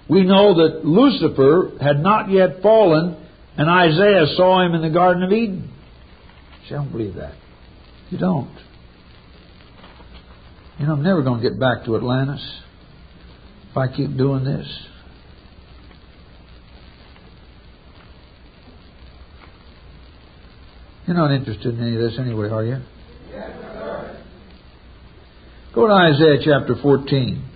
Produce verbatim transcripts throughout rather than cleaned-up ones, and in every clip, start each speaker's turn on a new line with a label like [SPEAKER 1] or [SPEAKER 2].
[SPEAKER 1] We know that Lucifer had not yet fallen, and Isaiah saw him in the Garden of Eden. See, I don't believe that. You don't. You know, I'm never going to get back to Atlantis if I keep doing this. You're not interested in any of this anyway, are you?
[SPEAKER 2] Yes, sir.
[SPEAKER 1] Go to Isaiah chapter fourteen.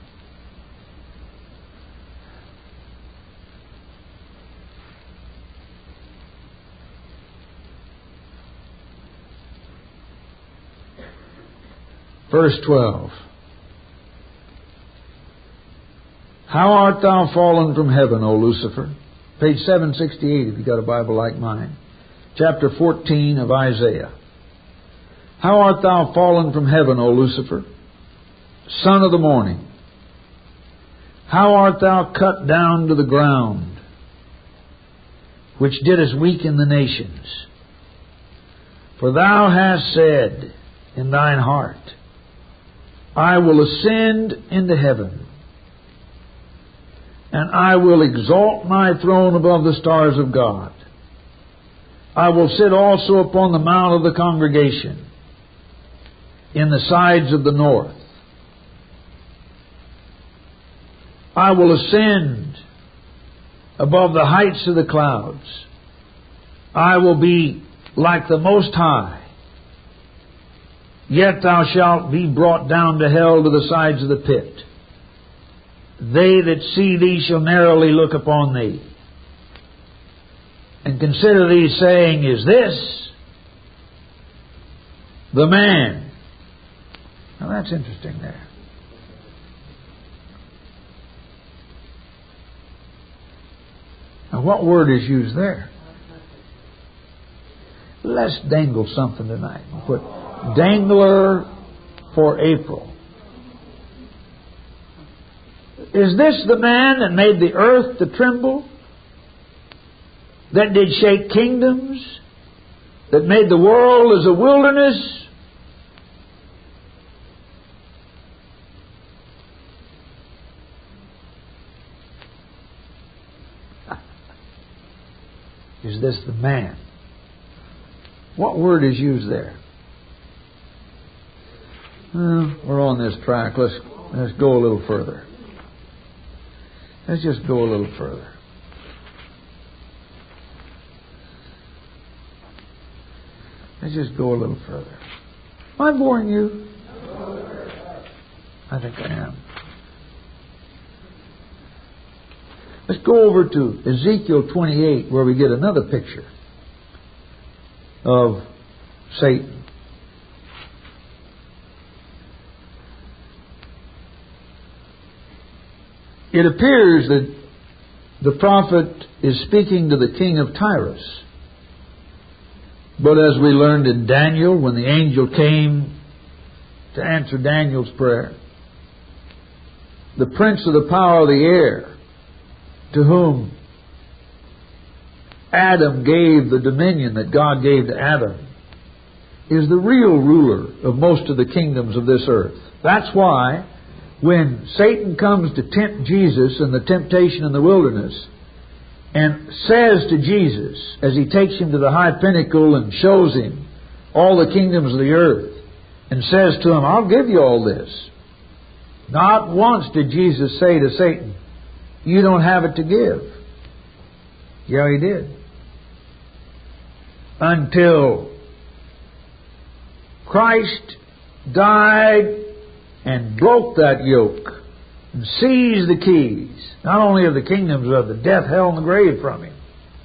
[SPEAKER 1] Verse twelve. How art thou fallen from heaven, O Lucifer? Page seven sixty-eight if you got a Bible like mine. Chapter fourteen of Isaiah. How art thou fallen from heaven, O Lucifer, son of the morning? How art thou cut down to the ground, which didst weaken the nations? For thou hast said in thine heart, I will ascend into heaven, and I will exalt my throne above the stars of God. I will sit also upon the mount of the congregation, in the sides of the north. I will ascend above the heights of the clouds. I will be like the Most High. Yet thou shalt be brought down to hell, to the sides of the pit. They that see thee shall narrowly look upon thee, and consider thee, saying, Is this the man? Now that's interesting there. Now what word is used there? Let's dangle something tonight. Put dangler for April. Is this the man that made the earth to tremble? That did shake kingdoms? That made the world as a wilderness? Is this the man? What word is used there? Well, we're on this track. Let's, let's go a little further. Let's just go a little further. Let's just go a little further. Am I boring you? I think I am. Let's go over to Ezekiel twenty-eight, where we get another picture of Satan. It appears that the prophet is speaking to the king of Tyrus. But as we learned in Daniel, when the angel came to answer Daniel's prayer, the prince of the power of the air, to whom Adam gave the dominion that God gave to Adam, is the real ruler of most of the kingdoms of this earth. That's why when Satan comes to tempt Jesus in the temptation in the wilderness, and says to Jesus, as he takes him to the high pinnacle and shows him all the kingdoms of the earth, and says to him, I'll give you all this. Not once did Jesus say to Satan, you don't have it to give. Yeah, he did. Until Christ died and broke that yoke and seized the keys, not only of the kingdoms of the death, hell, and the grave from him.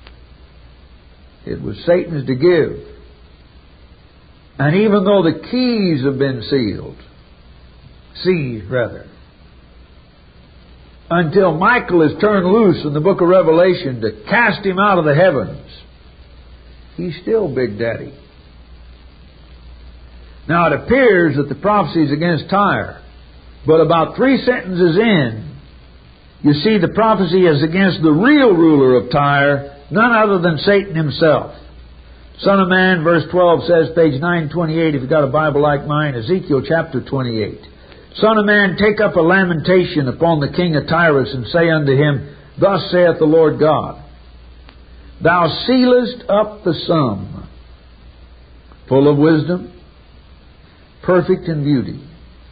[SPEAKER 1] It was Satan's to give. And even though the keys have been sealed, seized rather, until Michael is turned loose in the book of Revelation to cast him out of the heavens, he's still Big Daddy. Now it appears that the prophecy is against Tyre, but about three sentences in, you see the prophecy is against the real ruler of Tyre, none other than Satan himself. Son of Man, verse twelve says, page nine twenty-eight, if you've got a Bible like mine, Ezekiel chapter twenty-eight. Son of man, take up a lamentation upon the king of Tyrus, and say unto him, Thus saith the Lord God, Thou sealest up the sum, full of wisdom, perfect in beauty.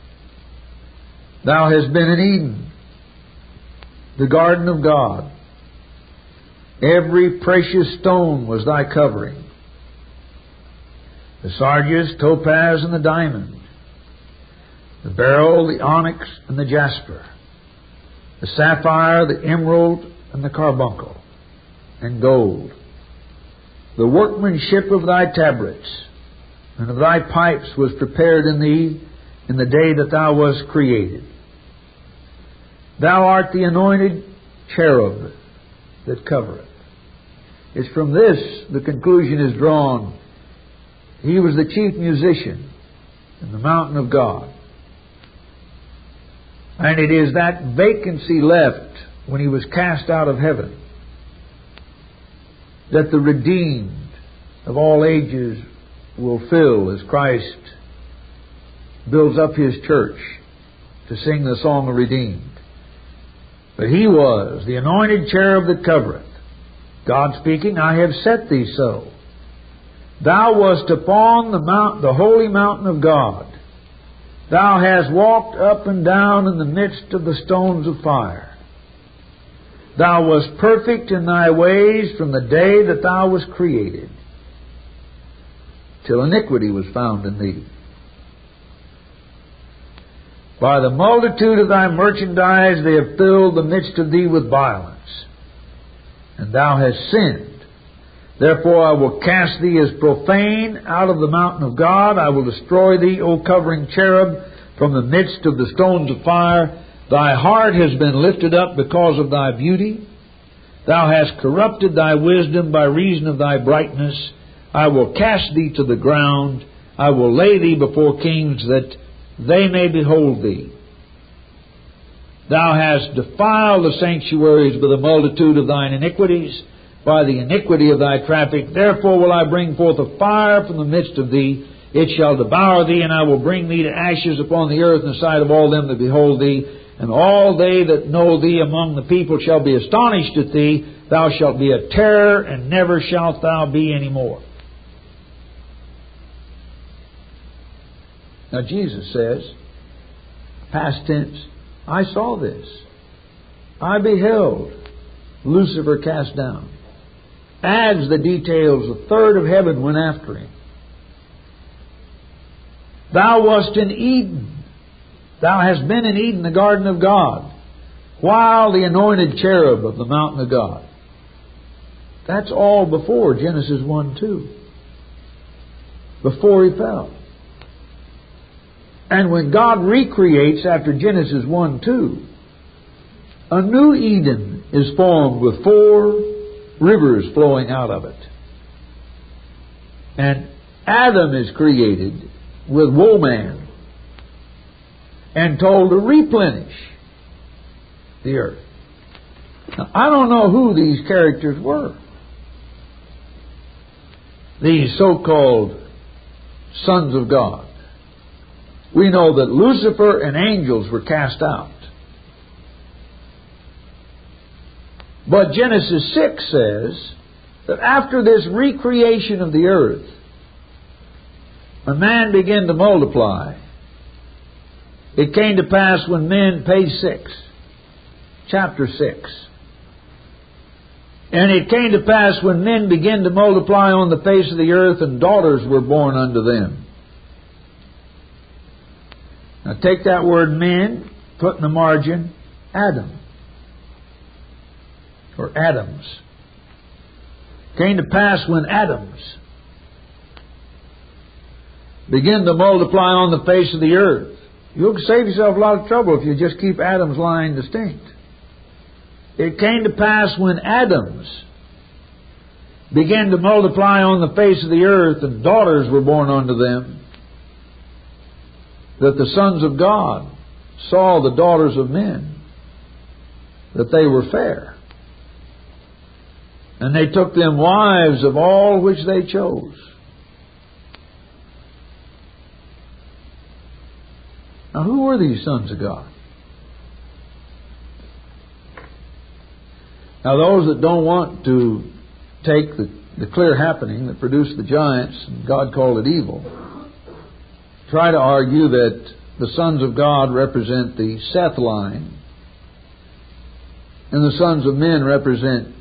[SPEAKER 1] Thou hast been in Eden, the garden of God. Every precious stone was thy covering, the sardius, topaz, and the diamond, the beryl, the onyx, and the jasper, the sapphire, the emerald, and the carbuncle, and gold. The workmanship of thy tabrets and of thy pipes was prepared in thee in the day that thou wast created. Thou art the anointed cherub that covereth. It's from this the conclusion is drawn. He was the chief musician in the mountain of God. And it is that vacancy left when he was cast out of heaven that the redeemed of all ages will fill as Christ builds up His church to sing the song of redeemed. But He was the anointed cherub that covereth. God speaking, I have set thee so. Thou wast upon the mount, the holy mountain of God. Thou hast walked up and down in the midst of the stones of fire. Thou wast perfect in thy ways from the day that thou wast created, till iniquity was found in thee. By the multitude of thy merchandise they have filled the midst of thee with violence, and thou hast sinned. Therefore I will cast thee as profane out of the mountain of God. I will destroy thee, O covering cherub, from the midst of the stones of fire. Thy heart has been lifted up because of thy beauty. Thou hast corrupted thy wisdom by reason of thy brightness. I will cast thee to the ground. I will lay thee before kings, that they may behold thee. Thou hast defiled the sanctuaries by the multitude of thine iniquities, by the iniquity of thy traffic. Therefore will I bring forth a fire from the midst of thee. It shall devour thee, and I will bring thee to ashes upon the earth in the sight of all them that behold thee. And all they that know thee among the people shall be astonished at thee. Thou shalt be a terror, and never shalt thou be any more. Now Jesus says, past tense, I saw this. I beheld Lucifer cast down. Adds the details. A third of heaven went after him. Thou wast in Eden. Thou hast been in Eden, the garden of God, while the anointed cherub of the mountain of God. That's all before Genesis one two. Before he fell. And when God recreates after Genesis one two, a new Eden is formed with four rivers flowing out of it. And Adam is created with woman and told to replenish the earth. Now, I don't know who these characters were. These so-called sons of God. We know that Lucifer and angels were cast out. But Genesis six says that after this recreation of the earth, when man began to multiply, it came to pass when men, page six, chapter six, and it came to pass when men began to multiply on the face of the earth, and daughters were born unto them. Now take that word men, put in the margin, Adam. Or Adams. Came to pass when Adams begin to multiply on the face of the earth. You'll save yourself a lot of trouble if you just keep Adam's line distinct. It came to pass when Adams began to multiply on the face of the earth, and daughters were born unto them, that the sons of God saw the daughters of men, that they were fair. And they took them wives of all which they chose. Now, who were these sons of God? Now, those that don't want to take the, the clear happening that produced the giants, and God called it evil, try to argue that the sons of God represent the Seth line, and the sons of men represent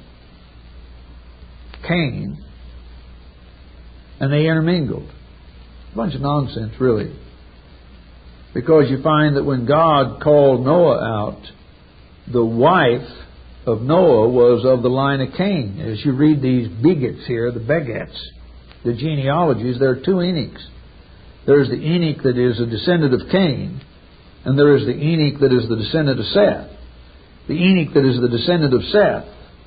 [SPEAKER 1] Cain, and they intermingled. A bunch of nonsense, really. Because you find that when God called Noah out, the wife of Noah was of the line of Cain. As you read these begots here, the begots, the genealogies, there are two Enochs. There's the Enoch that is a descendant of Cain, and there is the Enoch that is the descendant of Seth. The Enoch that is the descendant of Seth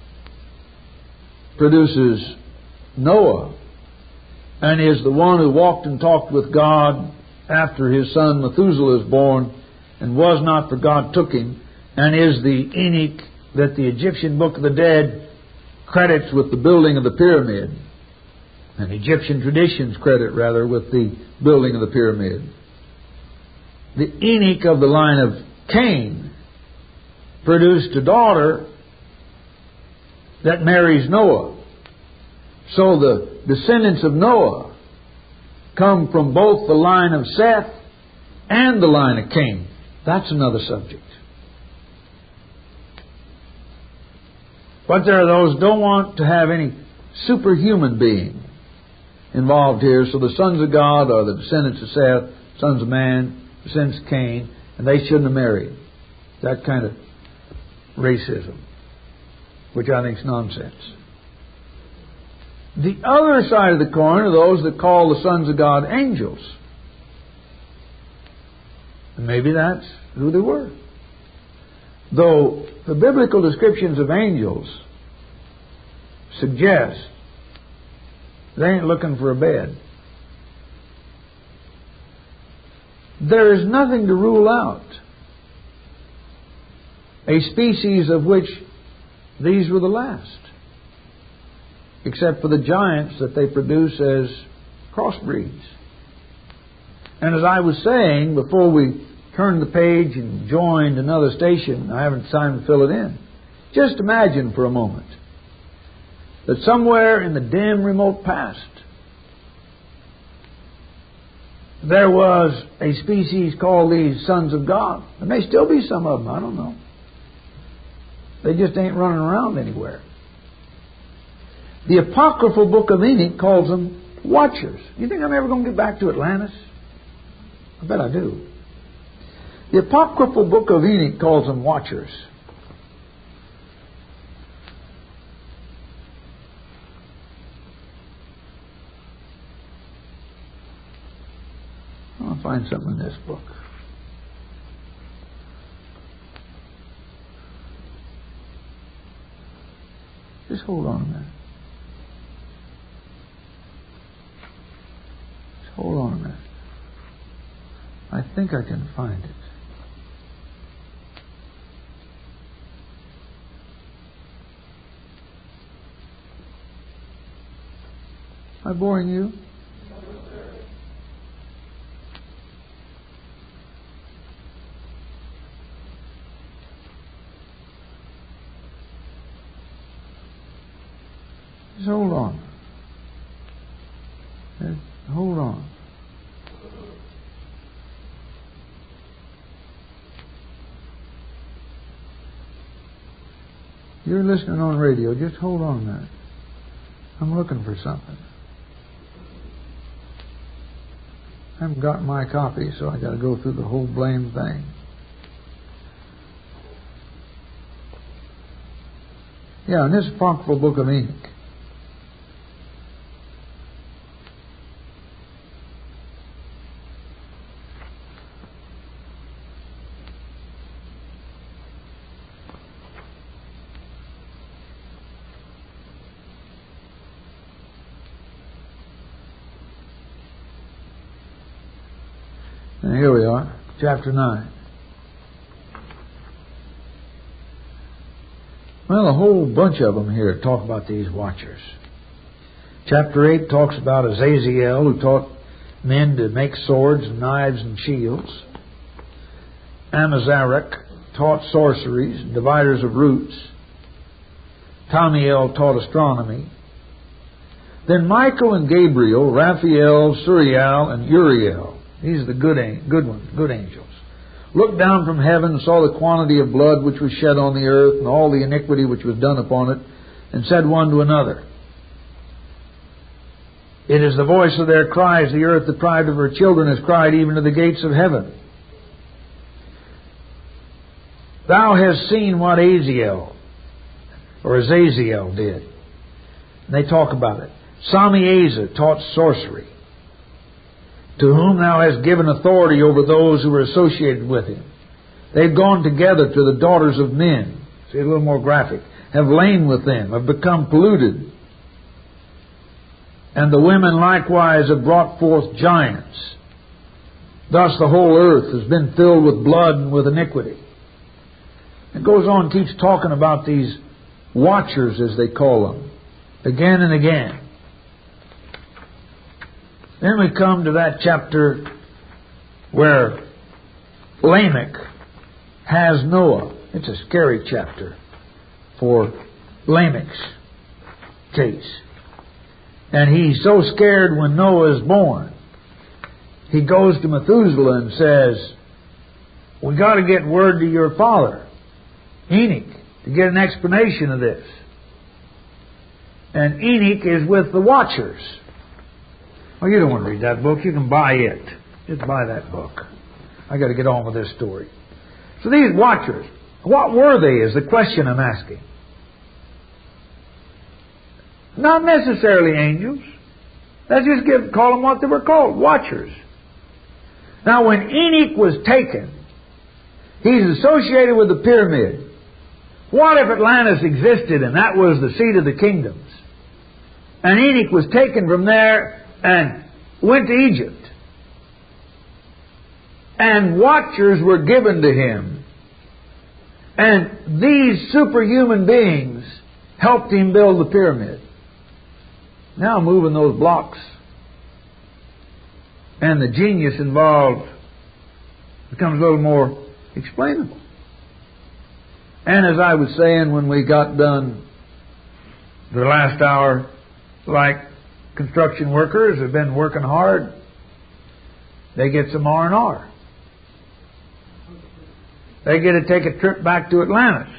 [SPEAKER 1] produces Noah, and is the one who walked and talked with God after his son Methuselah is born, and was not, for God took him, and is the Enoch that the Egyptian Book of the Dead credits with the building of the pyramid, and Egyptian traditions credit, rather, with the building of the pyramid. The Enoch of the line of Cain produced a daughter that marries Noah. So the descendants of Noah come from both the line of Seth and the line of Cain. That's another subject. But there are those who don't want to have any superhuman being involved here. So the sons of God are the descendants of Seth, sons of man, descendants of Cain, and they shouldn't have married. That kind of racism, which I think is nonsense. The other side of the coin are those that call the sons of God angels. And maybe that's who they were. Though the biblical descriptions of angels suggest they ain't looking for a bed. There is nothing to rule out a species of which these were the last, except for the giants that they produce as crossbreeds. And as I was saying before we turned the page and joined another station, I haven't time to fill it in. Just imagine for a moment that somewhere in the dim, remote past there was a species called these sons of God. There may still be some of them, I don't know. They just ain't running around anywhere. The apocryphal book of Enoch calls them watchers. You think I'm ever going to get back to Atlantis? I bet I do. The apocryphal book of Enoch calls them watchers. I'll find something in this book. Just hold on a minute. Just hold on a minute. I think I can find it. Am I boring you? Just hold on. Just hold on. You're listening on radio. Just hold on a minute. I'm looking for something. I haven't got my copy, so I got to go through the whole blame thing. Yeah, in this apocryphal book of Enoch. And here we are, chapter nine. Well, a whole bunch of them here talk about these watchers. Chapter eight talks about Azazel, who taught men to make swords and knives and shields. Amazarek taught sorceries, dividers of roots. Tamiel taught astronomy. Then Michael and Gabriel, Raphael, Suriel, and Uriel, these are the good, good ones, good angels, looked down from heaven and saw the quantity of blood which was shed on the earth and all the iniquity which was done upon it, and said one to another, "It is the voice of their cries, the earth deprived of her children has cried even to the gates of heaven. Thou hast seen what Azazel, or Azazel did." And they talk about it. Samiezer taught sorcery, to whom thou hast given authority over those who were associated with him. They've gone together to the daughters of men. See, a little more graphic. Have lain with them, have become polluted. And the women likewise have brought forth giants. Thus the whole earth has been filled with blood and with iniquity. It goes on, keeps talking about these watchers, as they call them, again and again. Then we come to that chapter where Lamech has Noah. It's a scary chapter for Lamech's case. And he's so scared when Noah is born. He goes to Methuselah and says, "We got to get word to your father, Enoch, to get an explanation of this." And Enoch is with the watchers. Oh, you don't want to read that book. You can buy it. Just buy that book. I got to get on with this story. So these watchers, what were they is the question I'm asking. Not necessarily angels. Let's just give, call them what they were called, watchers. Now when Enoch was taken, he's associated with the pyramid. What if Atlantis existed and that was the seat of the kingdoms? And Enoch was taken from there and went to Egypt. And watchers were given to him. And these superhuman beings helped him build the pyramid. Now moving those blocks and the genius involved becomes a little more explainable. And as I was saying when we got done the last hour, like construction workers have been working hard, they get some R and R. They get to take a trip back to Atlantis.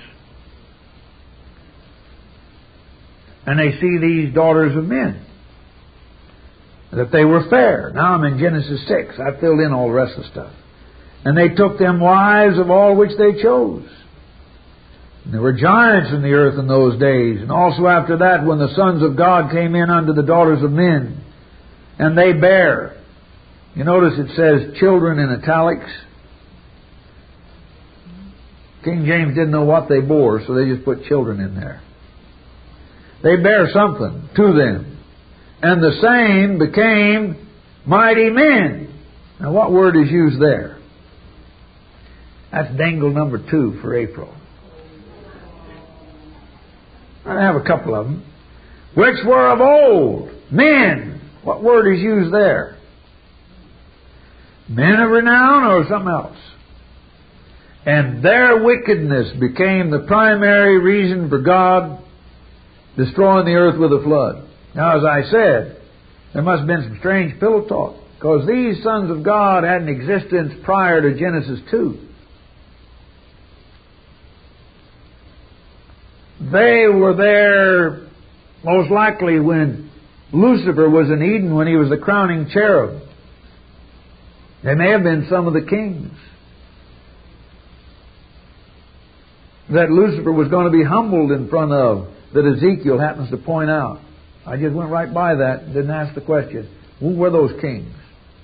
[SPEAKER 1] And they see these daughters of men, that they were fair. Now I'm in Genesis six. I filled in all the rest of the stuff. And they took them wives of all which they chose. And there were giants in the earth in those days. And also after that, when the sons of God came in unto the daughters of men, and they bare. You notice it says children in italics. King James didn't know what they bore, so they just put children in there. They bear something to them. And the same became mighty men. Now what word is used there? That's dangle number two for April. I have a couple of them. Which were of old, men. What word is used there? Men of renown or something else? And their wickedness became the primary reason for God destroying the earth with a flood. Now, as I said, there must have been some strange pillow talk, because these sons of God had an existence prior to Genesis two. They were there most likely when Lucifer was in Eden, when he was the crowning cherub. They may have been some of the kings that Lucifer was going to be humbled in front of, that Ezekiel happens to point out. I just went right by that and didn't ask the question. Who were those kings?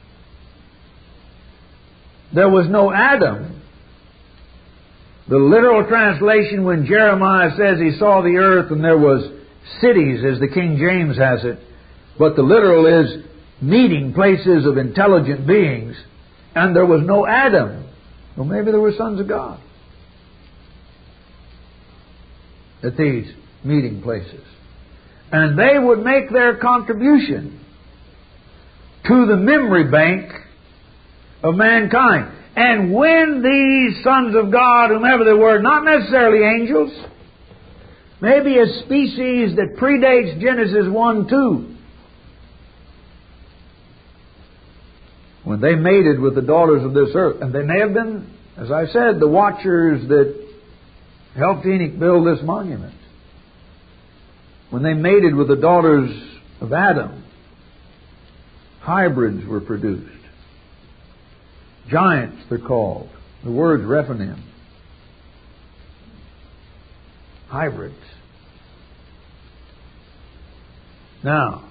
[SPEAKER 1] There was no Adam. The literal translation, when Jeremiah says he saw the earth and there was cities, as the King James has it, but the literal is meeting places of intelligent beings, and there was no Adam. Well, maybe there were sons of God at these meeting places. And they would make their contribution to the memory bank of mankind. And when these sons of God, whomever they were, not necessarily angels, maybe a species that predates Genesis one two, when they mated with the daughters of this earth, and they may have been, as I said, the watchers that helped Enoch build this monument. When they mated with the daughters of Adam, hybrids were produced. Giants, they're called. The word's Rephaim. Hybrids. Now,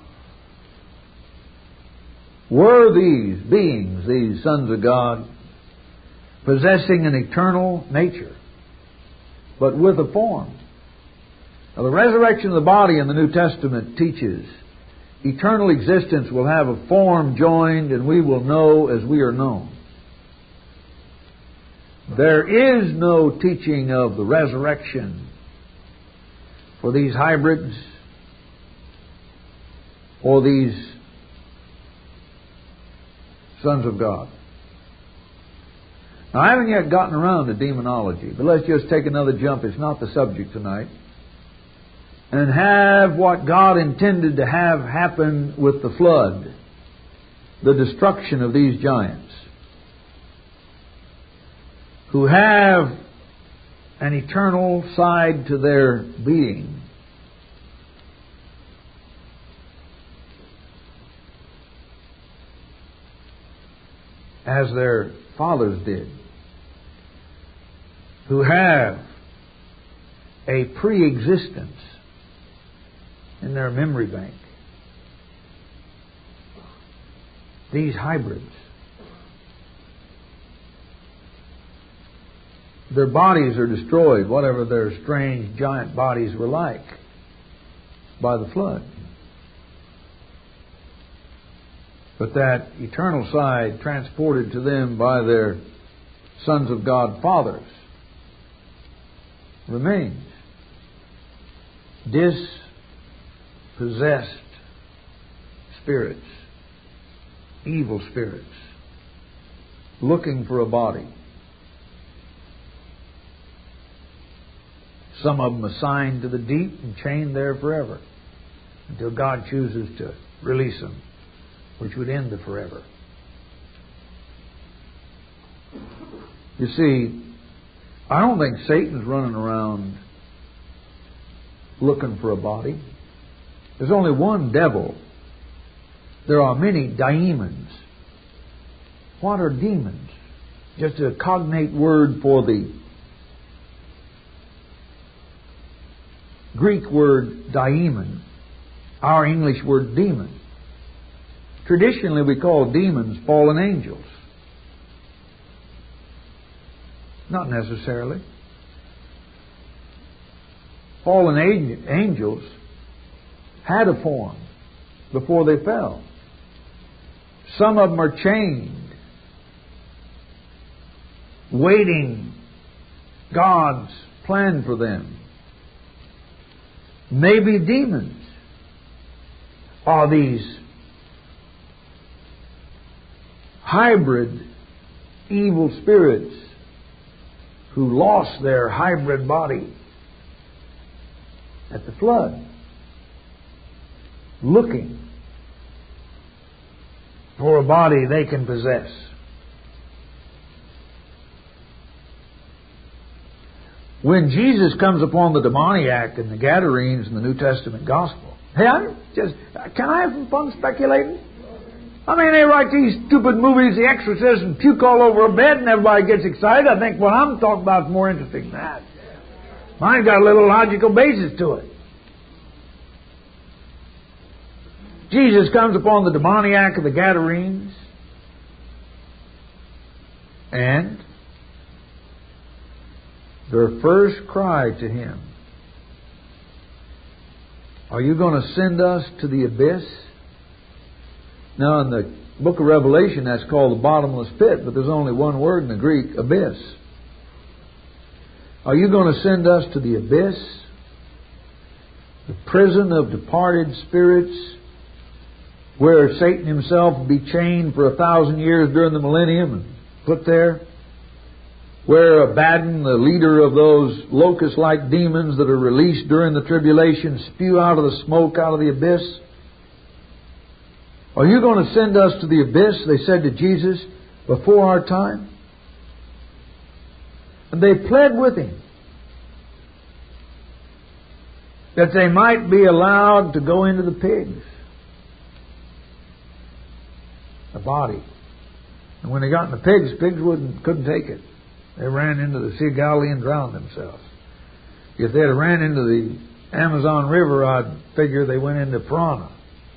[SPEAKER 1] were these beings, these sons of God, possessing an eternal nature, but with a form? Now, the resurrection of the body in the New Testament teaches eternal existence will have a form joined, and we will know as we are known. There is no teaching of the resurrection for these hybrids or these sons of God. Now, I haven't yet gotten around to demonology, but let's just take another jump. It's not the subject tonight. And have what God intended to have happen with the flood, the destruction of these giants, who have an eternal side to their being. As their fathers did, who have a pre-existence in their memory bank. These hybrids, their bodies are destroyed, whatever their strange giant bodies were like, by the flood. But that eternal side transported to them by their sons of God fathers remains. Dispossessed spirits, evil spirits, looking for a body. Some of them assigned to the deep and chained there forever until God chooses to release them, which would end the forever. You see, I don't think Satan's running around looking for a body. There's only one devil. There are many daemons. What are demons? Just a cognate word for the Greek word daemon, our English word demon. Traditionally, we call demons fallen angels. Not necessarily. Fallen angels had a form before they fell. Some of them are chained, waiting God's plan for them. Maybe demons are these hybrid evil spirits who lost their hybrid body at the flood, looking for a body they can possess. When Jesus comes upon the demoniac and the Gadarenes in the New Testament Gospel, hey, I just can I have some fun speculating? I mean, they write these stupid movies, The Exorcist, and puke all over a bed, and everybody gets excited. I think what I'm talking about is more interesting than that. Mine's got a little logical basis to it. Jesus comes upon the demoniac of the Gadarenes, and their first cry to Him, "Are you going to send us to the abyss?" Now, in the book of Revelation, that's called the bottomless pit, but there's only one word in the Greek, abyss. Are you going to send us to the abyss? The prison of departed spirits where Satan himself will be chained for a thousand years during the millennium and put there, where Abaddon, the leader of those locust-like demons that are released during the tribulation, spew out of the smoke, out of the abyss. Are you going to send us to the abyss, they said to Jesus, before our time? And they pled with Him that they might be allowed to go into the pigs, the body. And when they got in the pigs, pigs wouldn't, couldn't take it. They ran into the Sea of Galilee and drowned themselves. If they had ran into the Amazon River, I'd figure they went into piranha.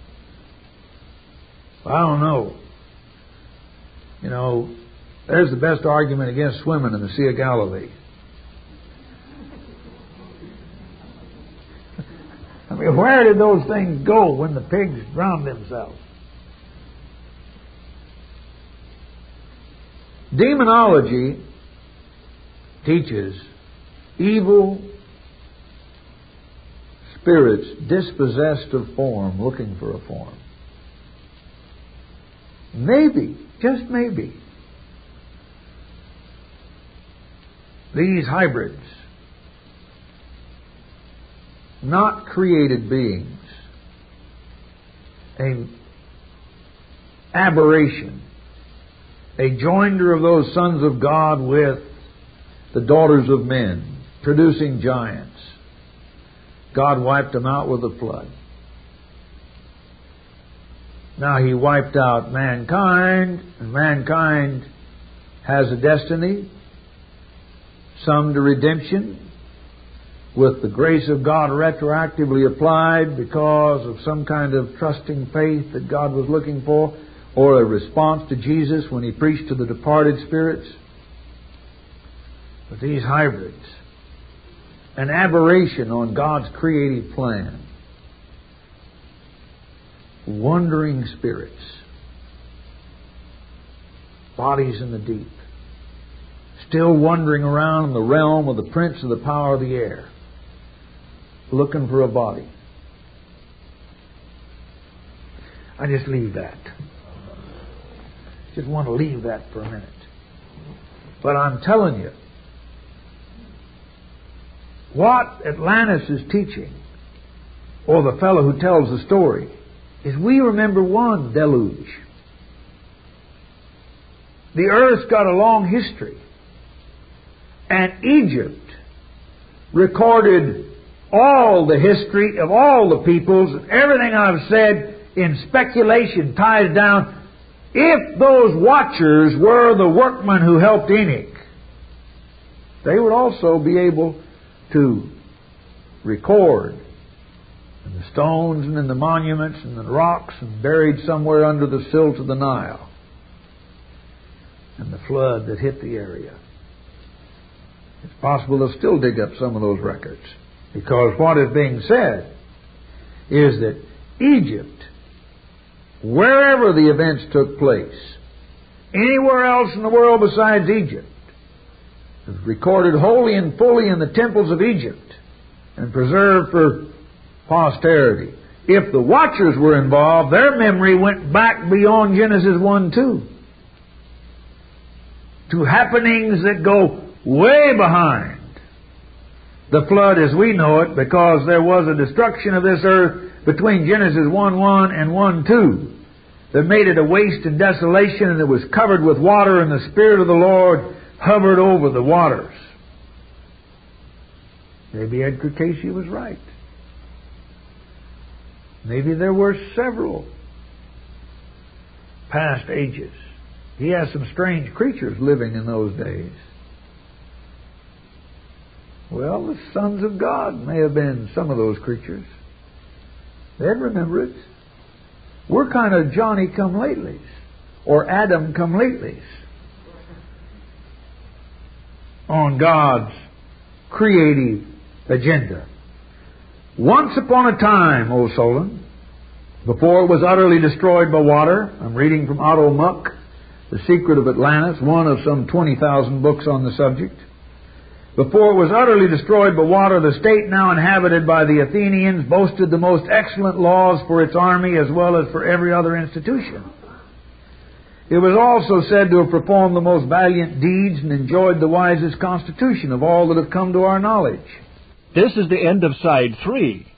[SPEAKER 1] I don't know. You know, there's the best argument against swimming in the Sea of Galilee. I mean, where did those things go when the pigs drowned themselves? Demonology teaches evil spirits dispossessed of form, looking for a form. Maybe, just maybe, these hybrids, not created beings, a aberration, a joinder of those sons of God with the daughters of men, producing giants. God wiped them out with a flood. Now He wiped out mankind, and mankind has a destiny, some to redemption, with the grace of God retroactively applied because of some kind of trusting faith that God was looking for, or a response to Jesus when He preached to the departed spirits. But these hybrids, an aberration on God's creative plan, wandering spirits, bodies in the deep, still wandering around in the realm of the prince of the power of the air, looking for a body. I just leave that. Just want to leave that for a minute. But I'm telling you, what Atlantis is teaching, or the fellow who tells the story, is we remember one deluge. The earth's got a long history. And Egypt recorded all the history of all the peoples. Everything I've said in speculation ties down. If those watchers were the workmen who helped Enoch, they would also be able to record in the stones and in the monuments and the rocks and buried somewhere under the silt of the Nile and the flood that hit the area. It's possible they'll still dig up some of those records, because what is being said is that Egypt, wherever the events took place, anywhere else in the world besides Egypt, is recorded wholly and fully in the temples of Egypt and preserved for posterity. If the watchers were involved, their memory went back beyond Genesis one two to happenings that go way behind the flood as we know it, because there was a destruction of this earth between Genesis one one and one two that made it a waste and desolation, and it was covered with water, and the Spirit of the Lord hovered over the waters. Maybe Edgar Casey was right. Maybe there were several past ages. He has some strange creatures living in those days. Well, the sons of God may have been some of those creatures. They'd remember it. We're kind of Johnny-come-latelys, or Adam-come-latelys on God's creative agenda. Once upon a time, O Solon, before it was utterly destroyed by water, I'm reading from Otto Muck, The Secret of Atlantis, one of some twenty thousand books on the subject. Before it was utterly destroyed by water, the state now inhabited by the Athenians boasted the most excellent laws for its army as well as for every other institution. It was also said to have performed the most valiant deeds and enjoyed the wisest constitution of all that have come to our knowledge.
[SPEAKER 2] This is the end of side three.